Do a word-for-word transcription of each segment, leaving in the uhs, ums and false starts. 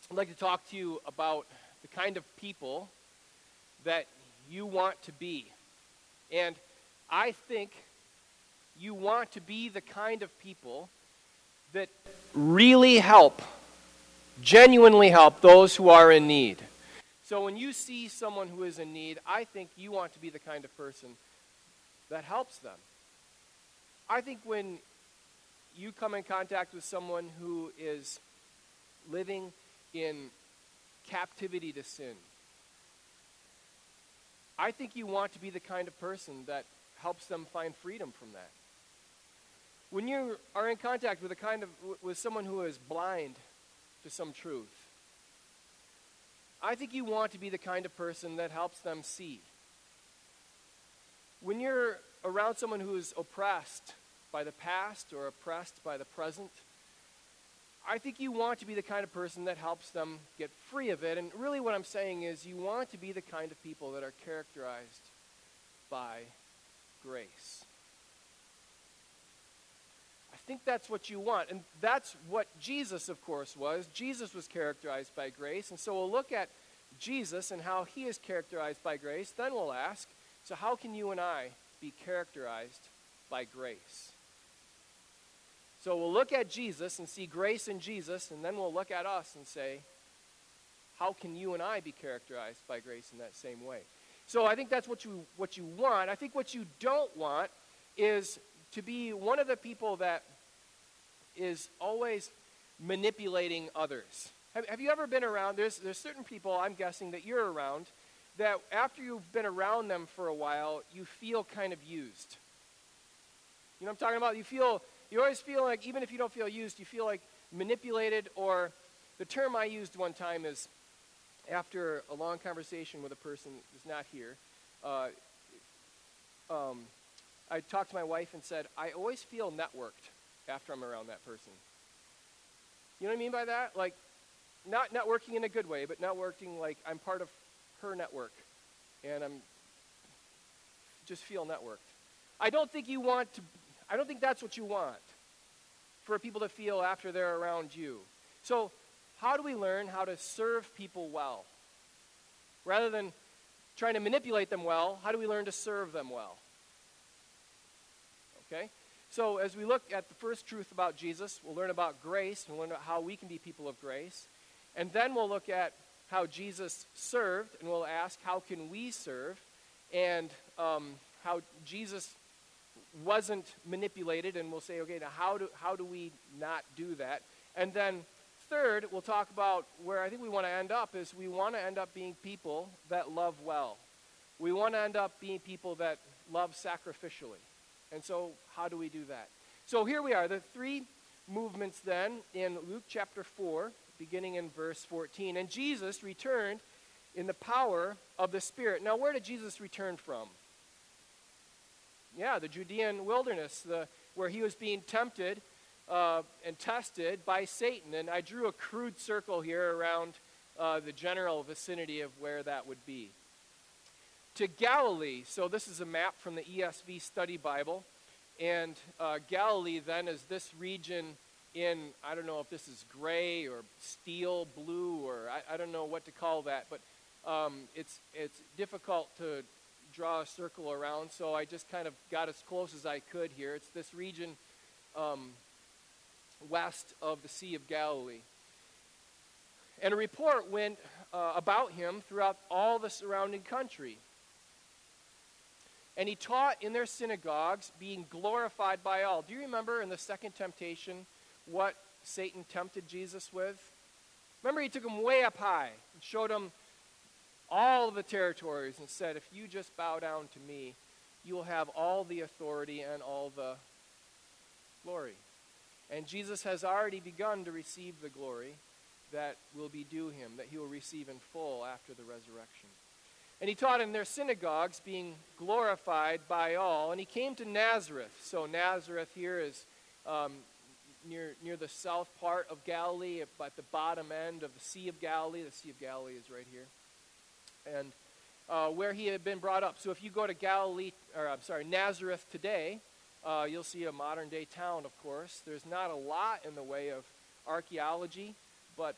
I'd like to talk to you about the kind of people that you want to be. And I think you want to be the kind of people that really help, genuinely help those who are in need. So when you see someone who is in need, I think you want to be the kind of person that helps them. I think when you come in contact with someone who is living in captivity to sin, I think you want to be the kind of person that helps them find freedom from that. When you are in contact with a kind of with someone who is blind to some truth, I think you want to be the kind of person that helps them see. When you're around someone who is oppressed by the past or oppressed by the present, I think you want to be the kind of person that helps them get free of it. And really what I'm saying is you want to be the kind of people that are characterized by grace. I think that's what you want. And that's what Jesus, of course, was. Jesus was characterized by grace. And so we'll look at Jesus and how he is characterized by grace. Then we'll ask, so how can you and I be characterized by grace? So we'll look at Jesus and see grace in Jesus, and then we'll look at us and say, how can you and I be characterized by grace in that same way? So I think that's what you what you want. I think what you don't want is to be one of the people that is always manipulating others. Have, have you ever been around, there's, there's certain people, I'm guessing, that you're around, that after you've been around them for a while, you feel kind of used. You know what I'm talking about? You feel, you always feel like, even if you don't feel used, you feel like manipulated, or the term I used one time is, after a long conversation with a person who's not here, uh, um, I talked to my wife and said, I always feel networked after I'm around that person. You know what I mean by that? Like, not networking in a good way, but networking like I'm part of her network, and I'm just feel networked. I don't think you want to, I don't think that's what you want, for people to feel after they're around you. So how do we learn how to serve people well? Rather than trying to manipulate them well, how do we learn to serve them well? Okay? So as we look at the first truth about Jesus, we'll learn about grace, and we'll learn about how we can be people of grace. And then we'll look at how Jesus served, and we'll ask, how can we serve? And um, how Jesus wasn't manipulated, and we'll say, okay, now how do, how do we not do that? And then third, we'll talk about where I think we want to end up is we want to end up being people that love well. We want to end up being people that love sacrificially. And so how do we do that? So here we are, the three movements then in Luke chapter four, beginning in verse fourteen. And Jesus returned in the power of the Spirit. Now, where did Jesus return from? Yeah, the Judean wilderness, the, where he was being tempted uh, and tested by Satan. And I drew a crude circle here around uh, the general vicinity of where that would be. To Galilee, so this is a map from the E S V Study Bible, and uh, Galilee then is this region in, I don't know if this is gray or steel blue, or I, I don't know what to call that, but um, it's it's difficult to draw a circle around, so I just kind of got as close as I could here. It's this region um, west of the Sea of Galilee. And a report went uh, about him throughout all the surrounding country. And he taught in their synagogues, being glorified by all. Do you remember in the second temptation what Satan tempted Jesus with? Remember, he took him way up high and showed him all of the territories and said, if you just bow down to me, you will have all the authority and all the glory. And Jesus has already begun to receive the glory that will be due him, that he will receive in full after the resurrection. And he taught in their synagogues, being glorified by all. And he came to Nazareth. So Nazareth here is um, near near the south part of Galilee, at the bottom end of the Sea of Galilee. The Sea of Galilee is right here. And uh, where he had been brought up. So if you go to Galilee, or I'm sorry, Nazareth today, uh, you'll see a modern-day town, of course. There's not a lot in the way of archaeology, but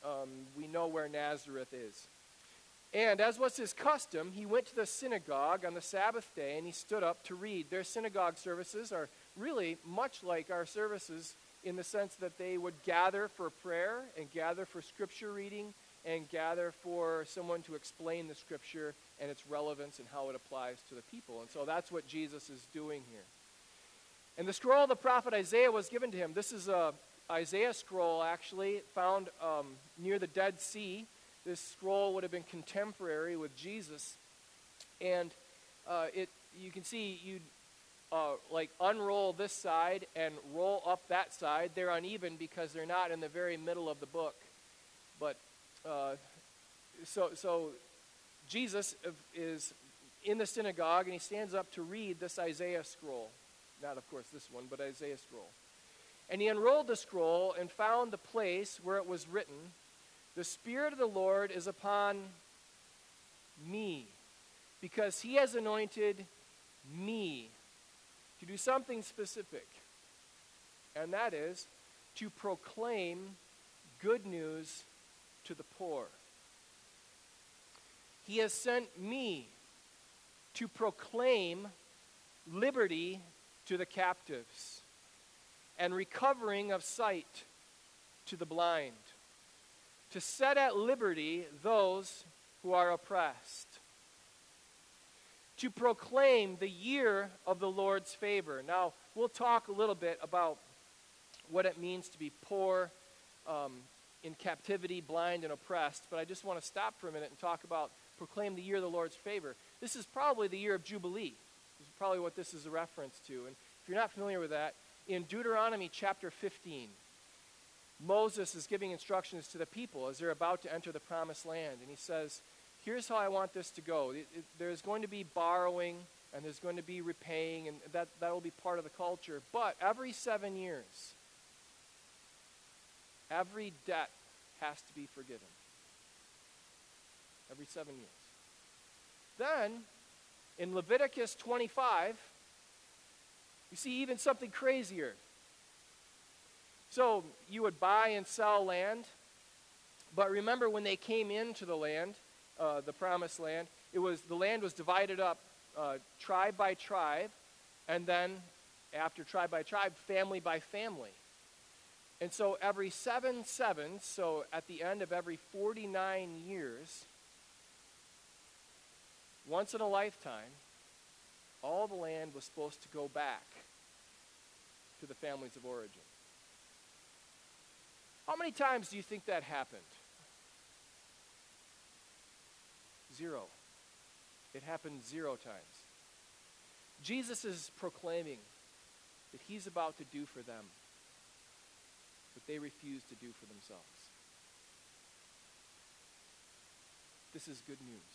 um, we know where Nazareth is. And as was his custom, he went to the synagogue on the Sabbath day, and he stood up to read. Their synagogue services are really much like our services in the sense that they would gather for prayer and gather for scripture reading and gather for someone to explain the scripture and its relevance and how it applies to the people. And so that's what Jesus is doing here. And the scroll of the prophet Isaiah was given to him. This is a Isaiah scroll, actually, found um, near the Dead Sea. This scroll would have been contemporary with Jesus. And uh, it, you can see you'd uh, like unroll this side and roll up that side. They're uneven because they're not in the very middle of the book. But uh, so, so Jesus is in the synagogue, and he stands up to read this Isaiah scroll. Not, of course, this one, but Isaiah scroll. And he unrolled the scroll and found the place where it was written, "The Spirit of the Lord is upon me, because he has anointed me to do something specific, and that is to proclaim good news to the poor. He has sent me to proclaim liberty to the captives and recovering of sight to the blind, to set at liberty those who are oppressed, to proclaim the year of the Lord's favor." Now, we'll talk a little bit about what it means to be poor, um, in captivity, blind, and oppressed, but I just want to stop for a minute and talk about proclaim the year of the Lord's favor. This is probably the year of Jubilee. This is probably what this is a reference to. And if you're not familiar with that, in Deuteronomy chapter fifteen, Moses is giving instructions to the people as they're about to enter the promised land. And he says, here's how I want this to go. It, it, there's going to be borrowing, and there's going to be repaying, and that, that will be part of the culture. But every seven years, every debt has to be forgiven. Every seven years. Then, in Leviticus twenty-five, you see even something crazier. So, you would buy and sell land, but remember when they came into the land, uh, the promised land, it was the land was divided up uh, tribe by tribe, and then after tribe by tribe, family by family. And so every seven sevens, so at the end of every forty-nine years, once in a lifetime, all the land was supposed to go back to the families of origin. How many times do you think that happened? Zero. It happened zero times. Jesus is proclaiming that he's about to do for them what they refuse to do for themselves. This is good news.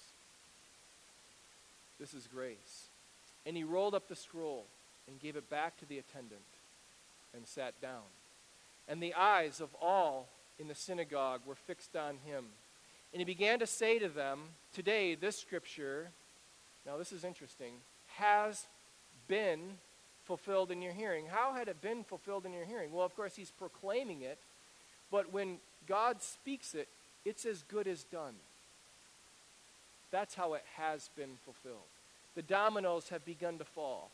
This is grace. And he rolled up the scroll and gave it back to the attendant and sat down. And the eyes of all in the synagogue were fixed on him. And he began to say to them, today this scripture, now this is interesting, has been fulfilled in your hearing. How had it been fulfilled in your hearing? Well, of course, he's proclaiming it. But when God speaks it, it's as good as done. That's how it has been fulfilled. The dominoes have begun to fall.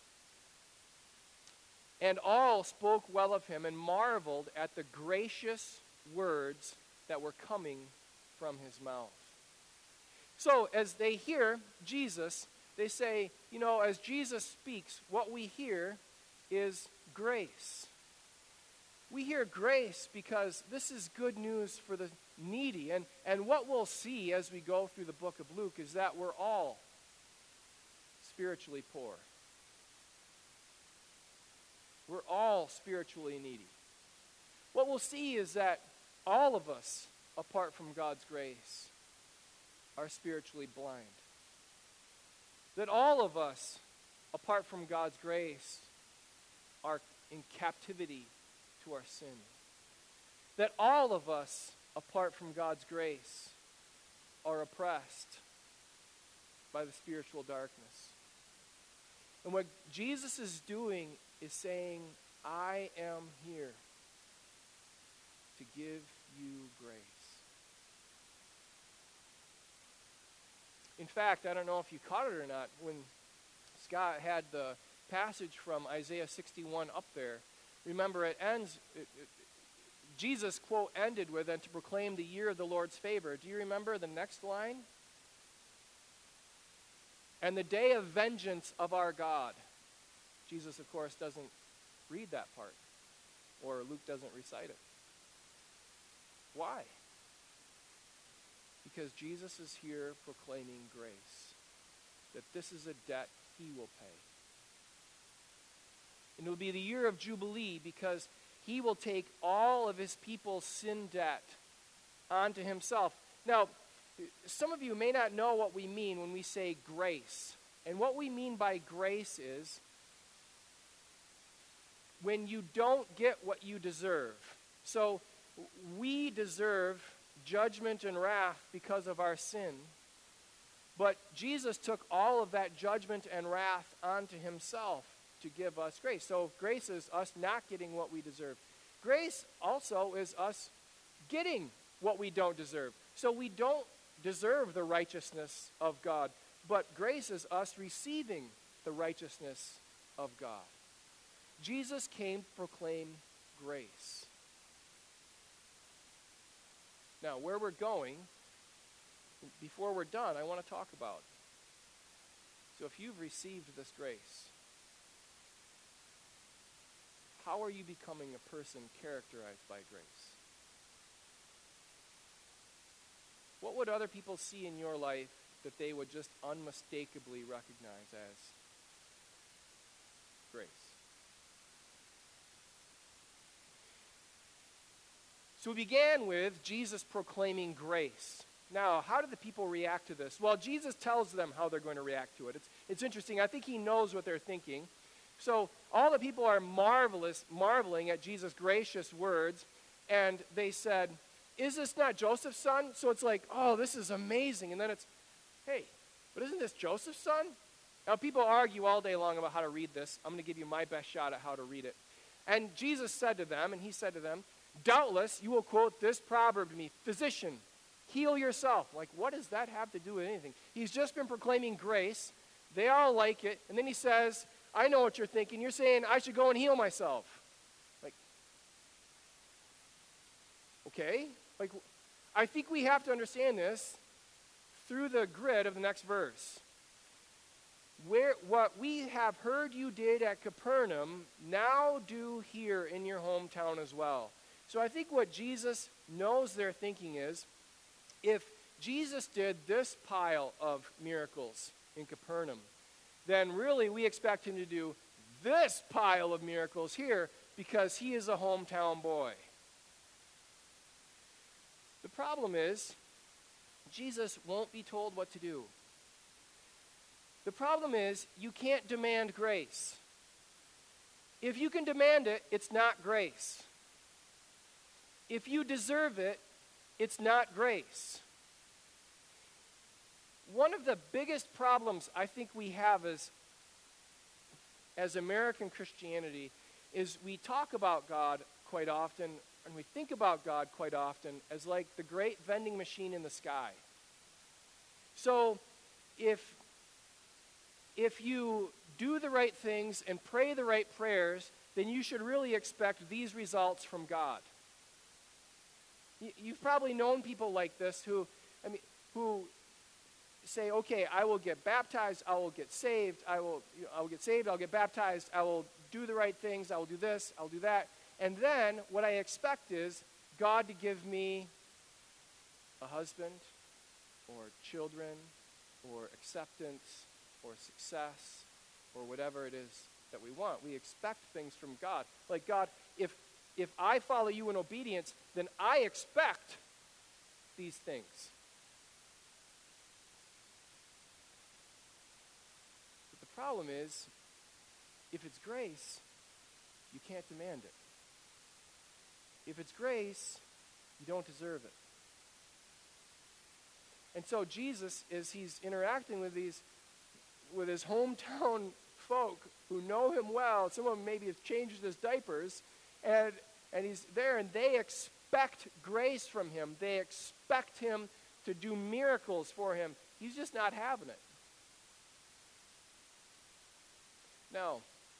And all spoke well of him and marveled at the gracious words that were coming from his mouth. So as they hear Jesus, they say, you know, as Jesus speaks, what we hear is grace. We hear grace because this is good news for the needy. And, and what we'll see as we go through the book of Luke is that we're all spiritually poor. We're all spiritually needy. What we'll see is that all of us, apart from God's grace, are spiritually blind. That all of us, apart from God's grace, are in captivity to our sin. That all of us, apart from God's grace, are oppressed by the spiritual darkness. And what Jesus is doing is saying, I am here to give you grace. fact, I don't know if you caught it or not, when Scott had the passage from Isaiah sixty-one up there, remember it ends, it, it, Jesus, quote, ended with, and to proclaim the year of the Lord's favor. Do you remember the next line? And the day of vengeance of our God. Jesus, of course, doesn't read that part, or Luke doesn't recite it. Why? Because Jesus is here proclaiming grace, that this is a debt he will pay. And it will be the year of Jubilee because he will take all of his people's sin debt onto himself. Now, some of you may not know what we mean when we say grace. And what we mean by grace is when you don't get what you deserve. So we deserve judgment and wrath because of our sin. But Jesus took all of that judgment and wrath onto himself to give us grace. So grace is us not getting what we deserve. Grace also is us getting what we don't deserve. So we don't deserve the righteousness of God, but grace is us receiving the righteousness of God. Jesus came to proclaim grace. Now, where we're going, before we're done, I want to talk about. So if you've received this grace, how are you becoming a person characterized by grace? What would other people see in your life that they would just unmistakably recognize as grace? So we began with Jesus proclaiming grace. Now, how did the people react to this? Well, Jesus tells them how they're going to react to it. It's, it's interesting. I think he knows what they're thinking. So all the people are marvelous, marveling at Jesus' gracious words, and they said, is this not Joseph's son? So it's like, oh, this is amazing. And then it's, hey, but isn't this Joseph's son? Now, people argue all day long about how to read this. I'm going to give you my best shot at how to read it. And Jesus said to them, and he said to them, doubtless you will quote this proverb to me, physician, heal yourself. Like, what does that have to do with anything? He's just been proclaiming grace. They all like it. And then he says, I know what you're thinking. You're saying I should go and heal myself. Like, okay. Like, I think we have to understand this through the grid of the next verse. Where what we have heard you did at Capernaum, now do here in your hometown as well. So I think what Jesus knows they're thinking is, if Jesus did this pile of miracles in Capernaum, then really we expect him to do this pile of miracles here because he is a hometown boy. The problem is, Jesus won't be told what to do. The problem is, you can't demand grace. If you can demand it, it's not grace. If you deserve it, it's not grace. One of the biggest problems I think we have as, as American Christianity is we talk about God quite often, and we think about God quite often as like the great vending machine in the sky. So if, if you do the right things and pray the right prayers, then you should really expect these results from God. You've probably known people like this who, I mean, who say, okay, I will get baptized, I will get saved, I will, you know, I will get saved, I'll get baptized, I will do the right things, I will do this, I'll do that. And then what I expect is God to give me a husband or children or acceptance or success or whatever it is that we want. We expect things from God. Like, God, if if I follow you in obedience, then I expect these things. But the problem is, if it's grace, you can't demand it. If it's grace, you don't deserve it. And so Jesus, as he's interacting with these, with his hometown folk who know him well, some of them maybe have changed his diapers, and and he's there, and they expect grace from him. They expect him to do miracles for him. he's just not having it. Now,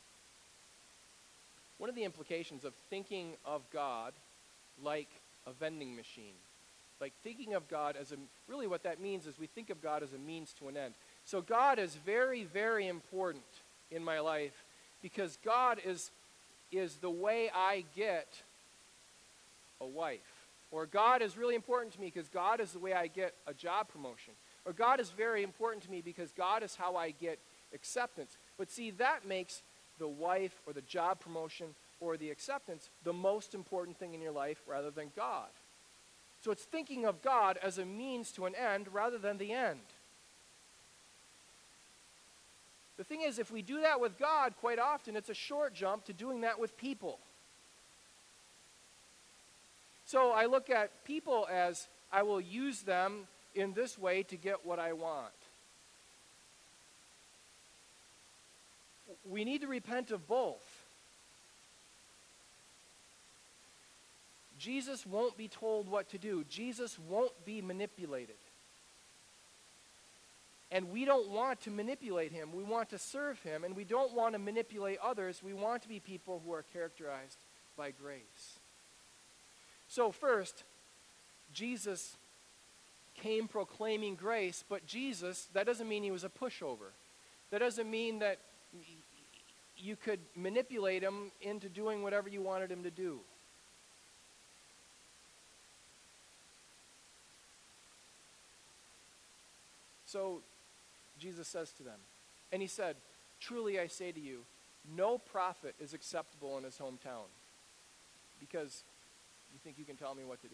one of the implications of thinking of God like a vending machine, like thinking of God as a, really what that means is we think of God as a means to an end. So God is very, very important in my life because God is, is the way I get a wife. Or God is really important to me because God is the way I get a job promotion. Or God is very important to me because God is how I get acceptance. But see, that makes the wife or the job promotion or the acceptance the most important thing in your life rather than God. So it's thinking of God as a means to an end rather than the end. The thing is, if we do that with God, quite often it's a short jump to doing that with people. So I look at people as I will use them in this way to get what I want. We need to repent of both. Jesus won't be told what to do. Jesus won't be manipulated. And we don't want to manipulate him. We want to serve him, and we don't want to manipulate others. We want to be people who are characterized by grace. So first, Jesus came proclaiming grace, but Jesus, that doesn't mean he was a pushover. That doesn't mean that you could manipulate him into doing whatever you wanted him to do. So Jesus says to them, and he said, "Truly I say to you, no prophet is acceptable in his hometown, because you think you can tell me what to do.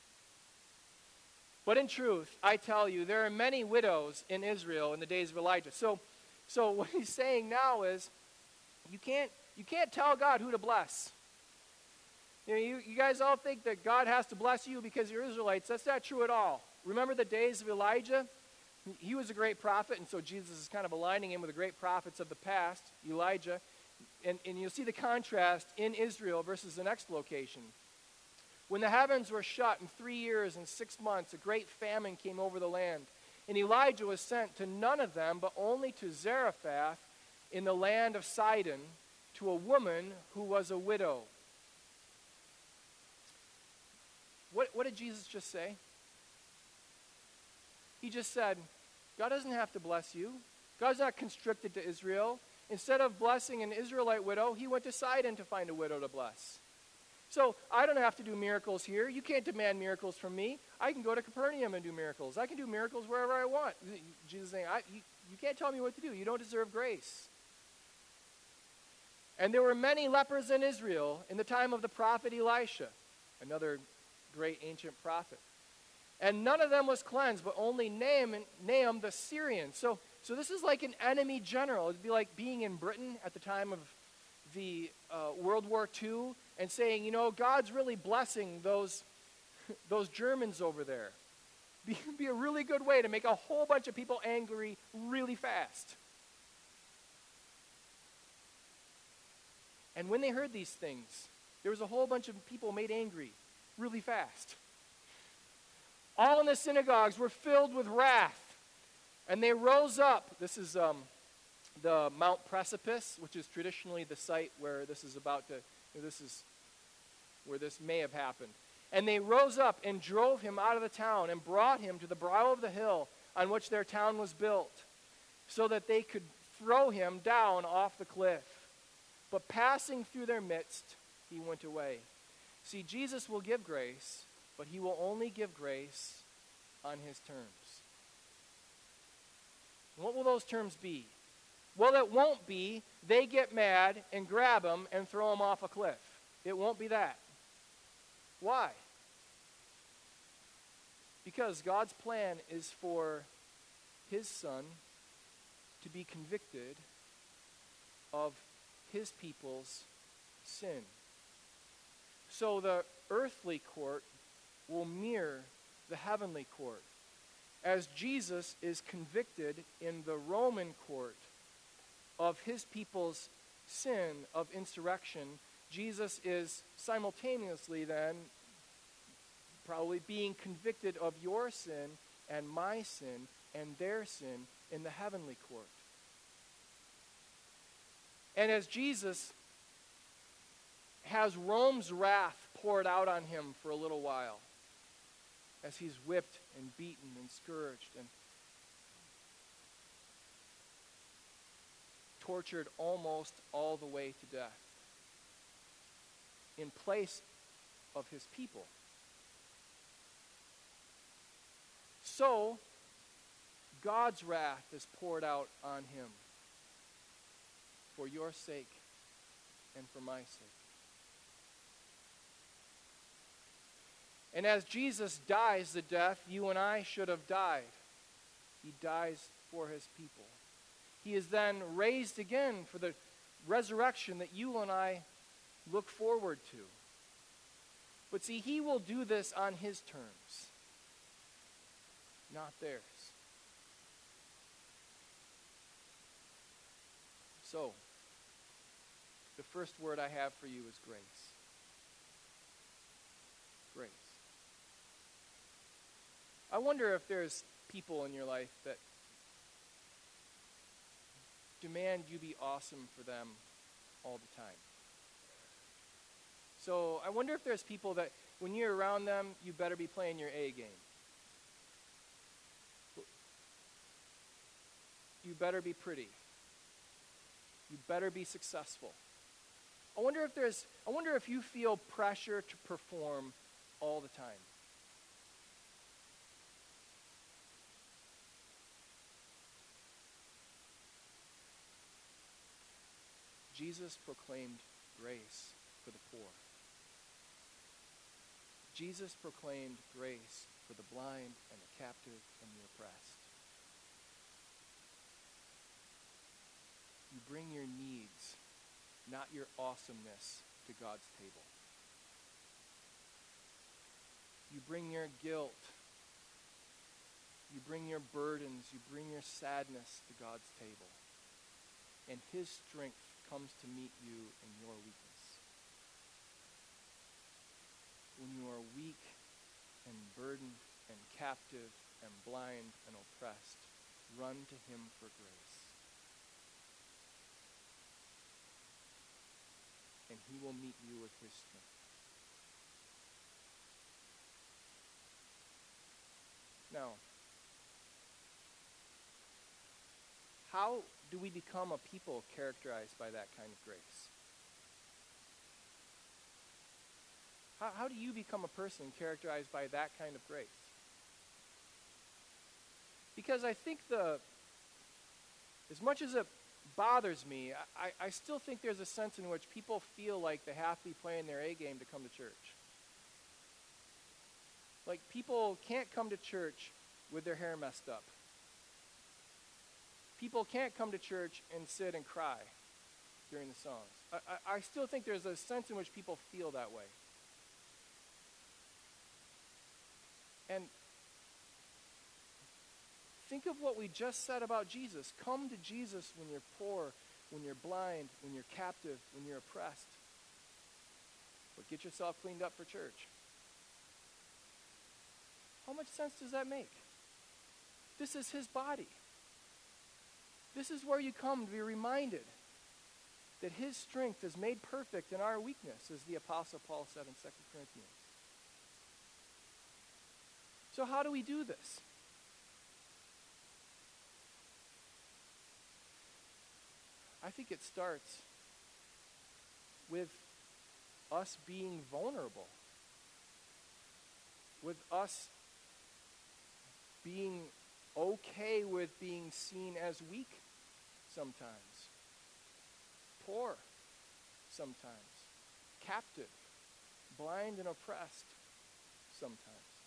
But in truth, I tell you, there are many widows in Israel in the days of Elijah." So, so what he's saying now is, you can't, you can't tell God who to bless. You know, you, you guys all think that God has to bless you because you're Israelites. That's not true at all. Remember the days of Elijah? He was a great prophet, and so Jesus is kind of aligning him with the great prophets of the past, Elijah. And, and you'll see the contrast in Israel versus the next location. When the heavens were shut in three years and six months, a great famine came over the land. And Elijah was sent to none of them, but only to Zarephath in the land of Sidon, to a woman who was a widow. What, what did Jesus just say? He just said, God doesn't have to bless you. God's not constricted to Israel. Instead of blessing an Israelite widow, he went to Sidon to find a widow to bless. So I don't have to do miracles here. You can't demand miracles from me. I can go to Capernaum and do miracles. I can do miracles wherever I want. Jesus is saying, I, you, you can't tell me what to do. You don't deserve grace. And there were many lepers in Israel in the time of the prophet Elisha, another great ancient prophet. And none of them was cleansed, but only Naaman, Nahum the Syrian. So, so this is like an enemy general. It'd be like being in Britain at the time of the uh, World War Two and saying, you know, God's really blessing those, those Germans over there. Be, be a really good way to make a whole bunch of people angry really fast. And when they heard these things, there was a whole bunch of people made angry really fast. All in the synagogues were filled with wrath, and they rose up. This is um, the Mount Precipice, which is traditionally the site where this is about to, this is where this may have happened. And they rose up and drove him out of the town and brought him to the brow of the hill on which their town was built, so that they could throw him down off the cliff. But passing through their midst, he went away. See, Jesus will give grace, but he will only give grace on his terms. And what will those terms be? Well, it won't be they get mad and grab him and throw him off a cliff. It won't be that. Why? Because God's plan is for his son to be convicted of his people's sin. So the earthly court will mirror the heavenly court. As Jesus is convicted in the Roman court of his people's sin of insurrection, Jesus is simultaneously then probably being convicted of your sin and my sin and their sin in the heavenly court. And as Jesus has Rome's wrath poured out on him for a little while, as he's whipped and beaten and scourged and tortured almost all the way to death in place of his people. So, God's wrath is poured out on him for your sake and for my sake. And as Jesus dies the death you and I should have died, he dies for his people. He is then raised again for the resurrection that you and I look forward to. But see, he will do this on his terms, not theirs. So, the first word I have for you is grace. Grace. I wonder if there's people in your life that demand you be awesome for them all the time. So I wonder if there's people that when you're around them, you better be playing your A game. You better be pretty. You better be successful. I wonder if there's I wonder if you feel pressure to perform all the time. Jesus proclaimed grace for the poor. Jesus proclaimed grace for the blind and the captive and the oppressed. You bring your needs, not your awesomeness, to God's table. You bring your guilt. You bring your burdens. You bring your sadness to God's table. And his strength comes to meet you in your weakness. When you are weak and burdened and captive and blind and oppressed, run to him for grace. And he will meet you with his strength. Now, how do we become a people characterized by that kind of grace? How, how do you become a person characterized by that kind of grace? Because I think the, as much as it bothers me, I, I still think there's a sense in which people feel like they have to be playing their A game to come to church. Like people can't come to church with their hair messed up. People can't come to church and sit and cry during the songs. I, I, I still think there's a sense in which people feel that way. And think of what we just said about Jesus. Come to Jesus when you're poor, when you're blind, when you're captive, when you're oppressed. But get yourself cleaned up for church. How much sense does that make? This is his body. This is where you come to be reminded that his strength is made perfect in our weakness, as the Apostle Paul said in Second Corinthians. So how do we do this? I think it starts with us being vulnerable, with us being okay with being seen as weak sometimes, poor sometimes, captive, blind and oppressed sometimes.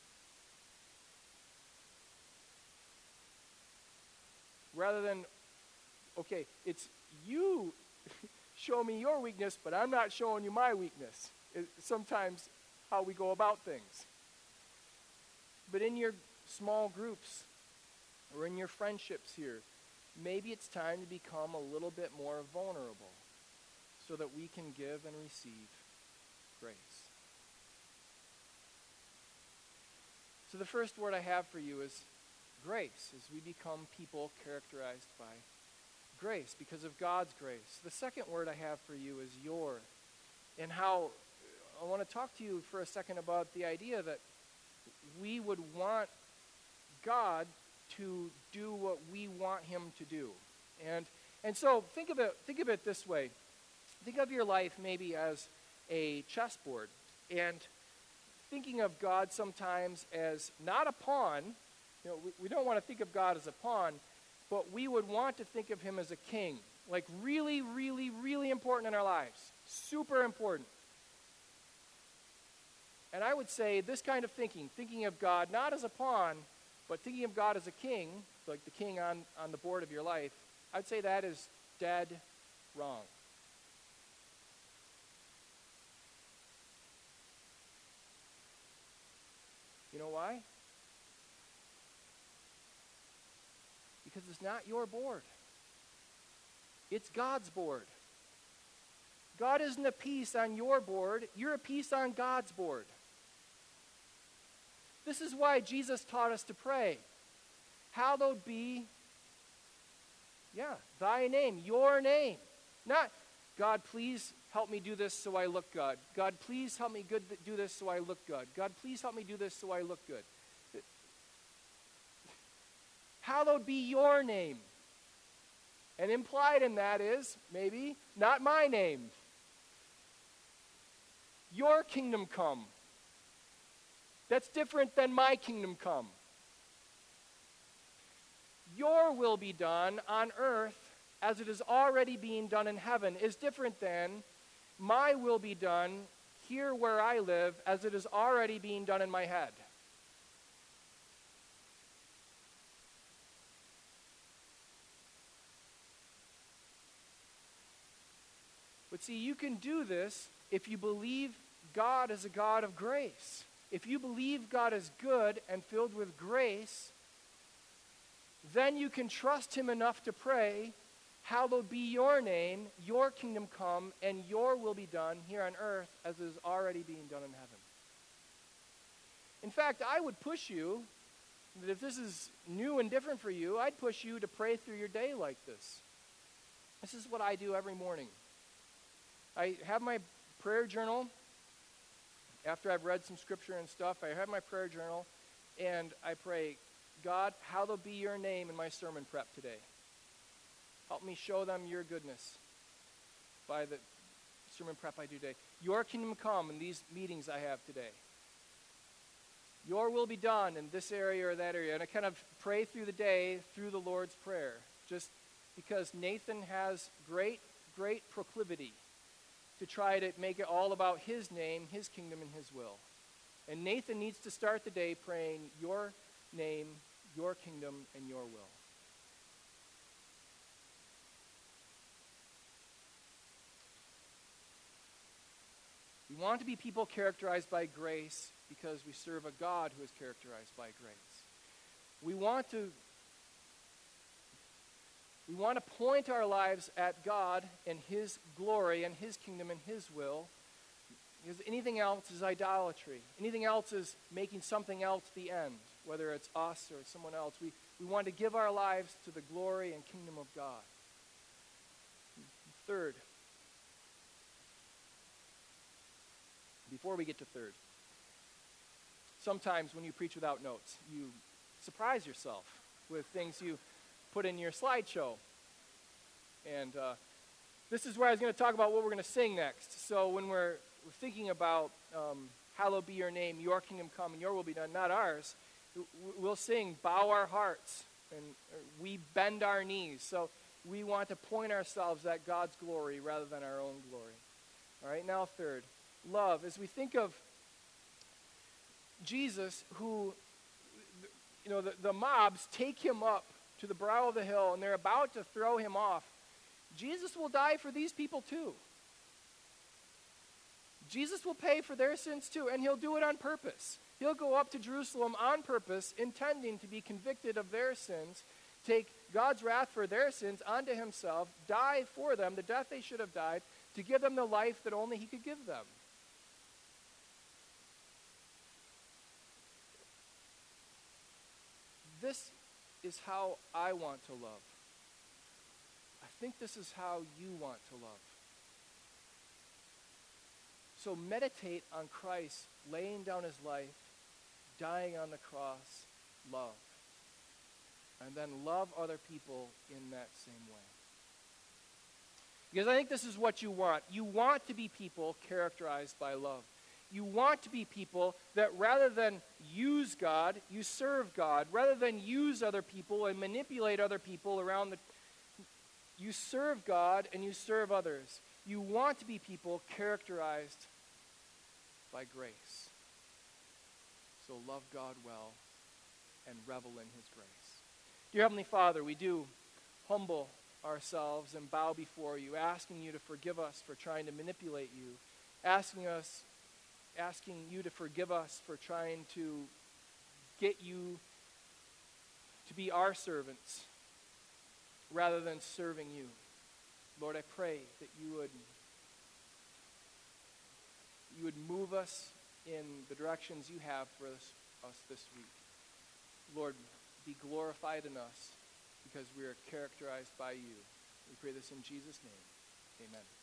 Rather than, okay, it's you show me your weakness, but I'm not showing you my weakness. It's sometimes how we go about things. But in your small groups or in your friendships here, maybe it's time to become a little bit more vulnerable so that we can give and receive grace. So the first word I have for you is grace, as we become people characterized by grace, because of God's grace. The second word I have for you is your, and how I want to talk to you for a second about the idea that we would want God to do what we want him to do. And and so think of it think of it this way. Think of your life maybe as a chessboard, and thinking of God sometimes as not a pawn. You know, we, we don't want to think of God as a pawn, but we would want to think of him as a king. Like really, really, really important in our lives. Super important. And I would say this kind of thinking, thinking of God not as a pawn, but thinking of God as a king, like the king on, on the board of your life, I'd say that is dead wrong. You know why? Because it's not your board. It's God's board. God isn't a piece on your board. You're a piece on God's board. This is why Jesus taught us to pray. Hallowed be, yeah, thy name, your name. Not, God, please help me do this so I look good. God, please help me good, do this so I look good. God, please help me do this so I look good. Hallowed be your name. And implied in that is, maybe, not my name. Your kingdom come. That's different than my kingdom come. Your will be done on earth as it is already being done in heaven is different than my will be done here where I live as it is already being done in my head. But see, you can do this if you believe God is a God of grace. If you believe God is good and filled with grace, then you can trust him enough to pray, hallowed be your name, your kingdom come, and your will be done here on earth as it is already being done in heaven. In fact, I would push you, that if this is new and different for you, I'd push you to pray through your day like this. This is what I do every morning. I have my prayer journal. After I've read some scripture and stuff, I have my prayer journal, and I pray, God, hallowed be your name in my sermon prep today. Help me show them your goodness by the sermon prep I do today. Your kingdom come in these meetings I have today. Your will be done in this area or that area. And I kind of pray through the day through the Lord's Prayer, just because Nathan has great, great proclivity to try to make it all about his name, his kingdom, and his will. And Nathan needs to start the day praying your name, your kingdom, and your will. We want to be people characterized by grace because we serve a God who is characterized by grace. We want to We want to point our lives at God and his glory and his kingdom and his will, because anything else is idolatry. Anything else is making something else the end, whether it's us or someone else. We, we want to give our lives to the glory and kingdom of God. Third, before we get to third, sometimes when you preach without notes, you surprise yourself with things you put in your slideshow. And uh, this is where I was going to talk about what we're going to sing next. So when we're, we're thinking about um, hallowed be your name, your kingdom come, and your will be done, not ours, we'll sing bow our hearts, and we bend our knees. So we want to point ourselves at God's glory rather than our own glory. All right, now third, love. As we think of Jesus, who, you know, the, the mobs take him up to the brow of the hill, and they're about to throw him off. Jesus will die for these people too. Jesus will pay for their sins too, and he'll do it on purpose. He'll go up to Jerusalem on purpose, intending to be convicted of their sins, take God's wrath for their sins onto himself, die for them, the death they should have died, to give them the life that only he could give them. This is how I want to love. I think this is how you want to love. So meditate on Christ laying down his life, dying on the cross, love. And then love other people in that same way. Because I think this is what you want. You want to be people characterized by love. You want to be people that rather than use God, you serve God. Rather than use other people and manipulate other people around the... You serve God and you serve others. You want to be people characterized by grace. So love God well and revel in his grace. Dear Heavenly Father, we do humble ourselves and bow before you, asking you to forgive us for trying to manipulate you, asking us, asking you to forgive us for trying to get you to be our servants rather than serving you. Lord, I pray that you would you would move us in the directions you have for us, us this week. Lord, be glorified in us because we are characterized by you. We pray this in Jesus' name. Amen.